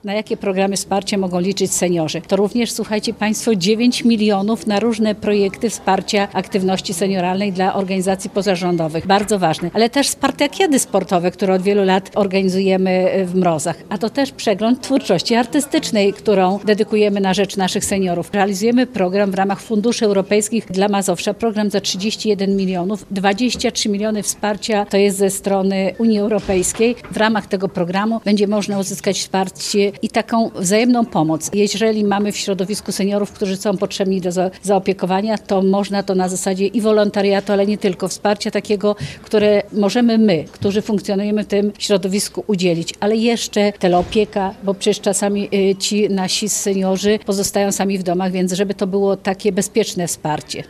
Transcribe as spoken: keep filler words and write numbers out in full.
Na jakie programy wsparcia mogą liczyć seniorzy? To również, słuchajcie Państwo, dziewięć milionów na różne projekty wsparcia aktywności senioralnej dla organizacji pozarządowych. Bardzo ważne. Ale też spartakiady sportowe, które od wielu lat organizujemy w Mrozach. A to też przegląd twórczości artystycznej, którą dedykujemy na rzecz naszych seniorów. Realizujemy program w ramach funduszy europejskich dla Mazowsza. Program za trzydzieści jeden milionów. dwadzieścia trzy miliony wsparcia to jest ze strony Unii Europejskiej. W ramach tego programu będzie można uzyskać wsparcie i taką wzajemną pomoc. Jeżeli mamy w środowisku seniorów, którzy są potrzebni do za- zaopiekowania, to można to na zasadzie i wolontariatu, ale nie tylko, wsparcia takiego, które możemy my, którzy funkcjonujemy w tym środowisku, udzielić. Ale jeszcze teleopieka, bo przecież czasami y, ci nasi seniorzy pozostają sami w domach, więc żeby to było takie bezpieczne wsparcie.